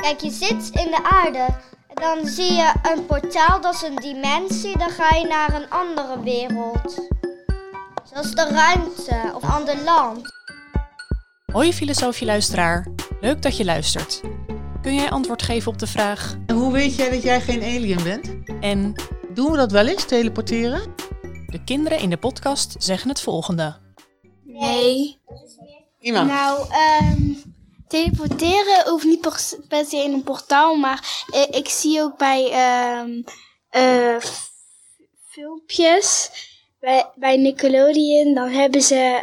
Kijk, je zit in de aarde. En dan zie je een portaal, dat is een dimensie. Dan ga je naar een andere wereld. Zoals de ruimte of een ander land. Hoi filosofie-luisteraar, leuk dat je luistert. Kun jij antwoord geven op de vraag... En hoe weet jij dat jij geen alien bent? En Doen we dat wel eens, teleporteren? de kinderen in de podcast zeggen het volgende. Nee. Iemand? Nou, teleporteren hoeft niet per se in een portaal, maar ik zie ook bij filmpjes bij Nickelodeon, dan hebben ze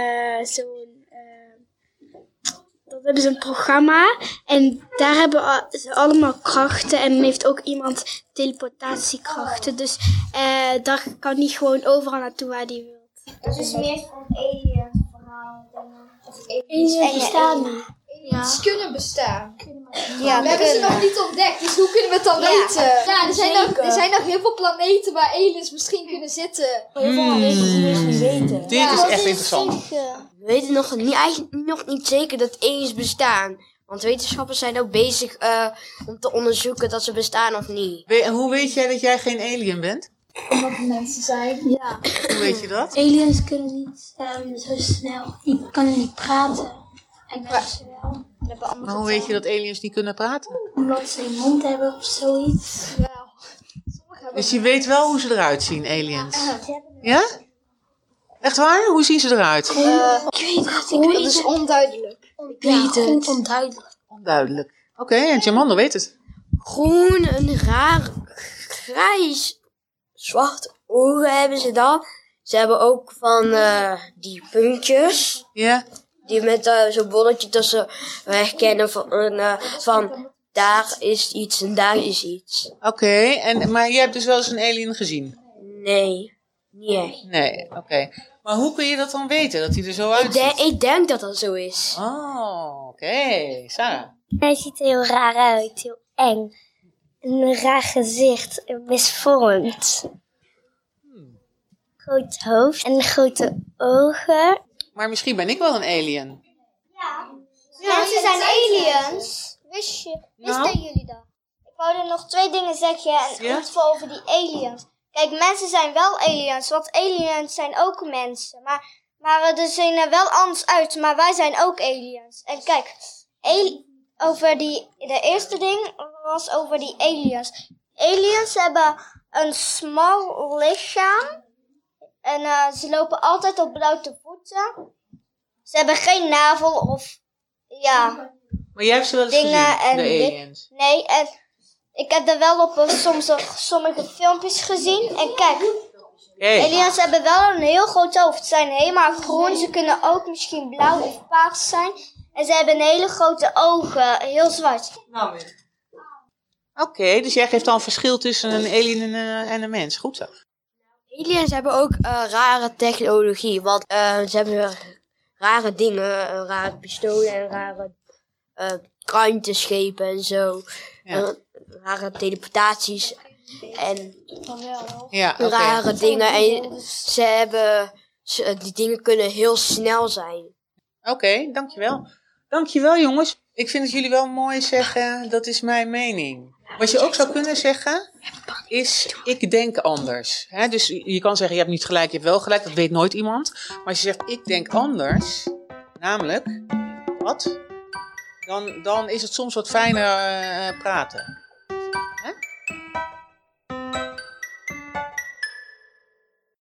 een programma en daar hebben ze allemaal krachten en dan heeft ook iemand teleportatiekrachten. Dus daar kan niet gewoon overal naartoe waar die wil. Dat is meer van aliens verhaal. Aliens bestaan niet. Aliens kunnen bestaan. Ja, We hebben ze nog niet ontdekt, dus hoe kunnen we het dan weten? Ja, er zijn nog heel veel planeten waar aliens misschien kunnen zitten. Heel veel weten niet weten. Dit is echt interessant. We weten eigenlijk nog niet zeker dat aliens bestaan. Want wetenschappers zijn ook bezig om te onderzoeken dat ze bestaan of niet. En hoe weet jij dat jij geen alien bent? Omdat het mensen zijn. Ja. Hoe weet je dat? Aliens kunnen niet zo snel. Die kunnen niet praten. En mensen wel. Maar hoe weet je dat aliens niet kunnen praten? Omdat ze een mond hebben of zoiets. Dus je weet wel hoe ze eruit zien, aliens. Ja? Echt waar? Hoe zien ze eruit? Ik weet het. Dat is onduidelijk. Ik weet het. Onduidelijk. Onduidelijk. Oké, en Jamando weet het. Groen, een raar, grijs, zwart ogen hebben ze dan. Ze hebben ook van die puntjes. Ja? Die met zo'n bolletje dat ze herkennen van daar is iets en daar is iets. Oké, maar jij hebt dus wel eens een alien gezien? Nee, niet echt. Nee, oké. Maar hoe kun je dat dan weten, dat hij er zo uitziet? Ik denk dat dat zo is. Oh, oké. Sarah? Hij ziet er heel raar uit, heel eng. Een raar gezicht, misvormd. Groot hoofd en grote ogen. Maar misschien ben ik wel een alien. Mensen zijn aliens. Wisten jullie dat? Ik wou er nog 2 dingen zeggen en Ja? info over die aliens. Kijk, mensen zijn wel aliens, want aliens zijn ook mensen. Maar er zien er wel anders uit, maar wij zijn ook aliens. En kijk, de eerste ding was over die aliens. Aliens hebben een smal lichaam. En ze lopen altijd op blote voeten. Ze hebben geen navel of Maar jij hebt ze wel eens dingen gezien, de en aliens. nee, en ik heb er wel op sommige filmpjes gezien. En kijk, Hey. aliens hebben wel een heel groot hoofd. Ze zijn helemaal groen. Ze kunnen ook misschien blauw of paars zijn. En ze hebben een hele grote ogen, heel zwart. Oké, dus jij geeft dan een verschil tussen een alien en een mens. Goed zo. Aliens hebben ook rare technologie, want ze hebben rare dingen, rare pistolen en rare ruimteschepen en zo. Ja. Rare teleportaties en Ja, oké. rare dingen. En die dingen kunnen heel snel zijn. Oké, dankjewel. Dankjewel jongens. Ik vind dat jullie wel mooi zeggen, dat is mijn mening. Wat je ook zou kunnen zeggen, is ik denk anders. Dus je kan zeggen, je hebt niet gelijk, je hebt wel gelijk. Dat weet nooit iemand. Maar als je zegt, ik denk anders, namelijk, wat? Dan is het soms wat fijner praten.